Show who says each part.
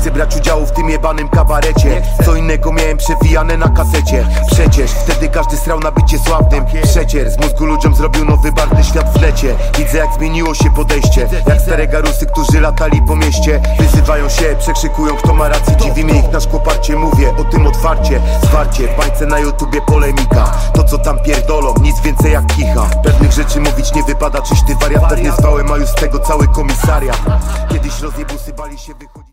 Speaker 1: chcę brać udziału w tym jebanym kabarecie. Co innego miałem przewijane na kasecie. Przecież wtedy każdy srał na bycie sławnym. Przecier z mózgu ludziom zrobił nowy barwny świat w necie. Widzę jak zmieniło się podejście, jak stare garusy, którzy latali po mieście. Wyzywają się, przekrzykują kto ma rację. Dziwi mnie ich nasz koparcie, mówię o tym otwarcie. Zwarcie, w bańce na YouTubie polemika. To co tam pierdolą, nic więcej jak kicha. Pewnych rzeczy mówić nie wypada, czyś ty wariat. Pewnie zwałem, a już z tego cały komisariat. Kiedyś rozjebusy bali się wychodzić.